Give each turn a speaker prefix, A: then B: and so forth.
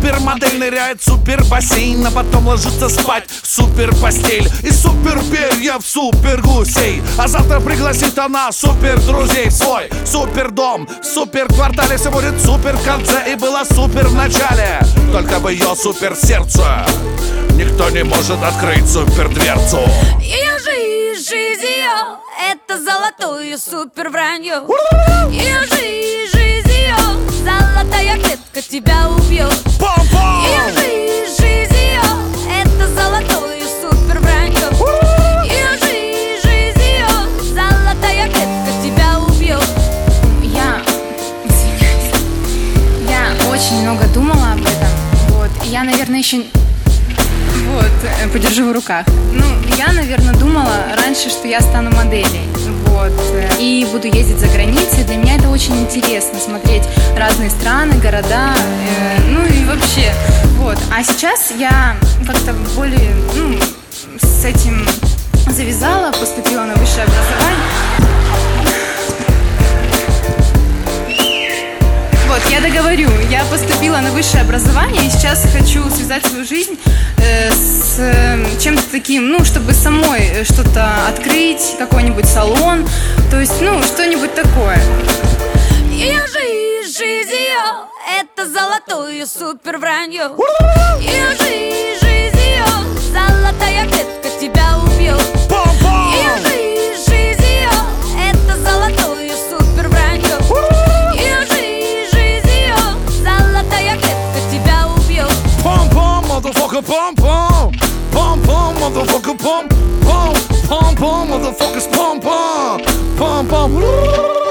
A: Супермодель ныряет в супер бассейн, а потом ложится спать в супер постель. И супер перья в супер гусей. А завтра пригласит она супер друзей в свой супер дом. В супер квартале все будет супер в конце. И было супер в начале, только бы ее супер сердце никто не может открыть супер дверцу.
B: Ее жизнь ее, это золотое супер вранье. Ее жизнь ее, золотая клетка тебя убьет. Ее жизнь ее, это золотое супер вранье. Ее жизнь ее, золотая клетка тебя убьет.
C: Я очень много думала об этом. Вот. И я, наверное, еще... Вот, подержу в руках. Ну, я, наверное, думала раньше, что я стану моделью. Вот. И буду ездить за границей. Для меня это очень интересно, смотреть разные страны, города, ну и вообще. Вот. А сейчас я как-то более, с этим завязала, поступила на высшее образование. Вот, я договорю, я поступила на высшее образование и сейчас хочу связать свою жизнь с чем-то таким, чтобы самой что-то открыть, какой-нибудь салон, то есть, что-нибудь такое.
B: Ее жизнь ее, это золотое супер вранье. Ее жизнь ее, золотая клетка тебя убьет. Ее жизнь ее, это золотое супер вранье. Ее жизнь ее, золотая клетка тебя убьет.
A: Pom-pom, motherfucker, pom-pom. Pom-pom, motherfucker, pom-pom. Pom-pom, motherfuckers, pom-pom. Pom-pom.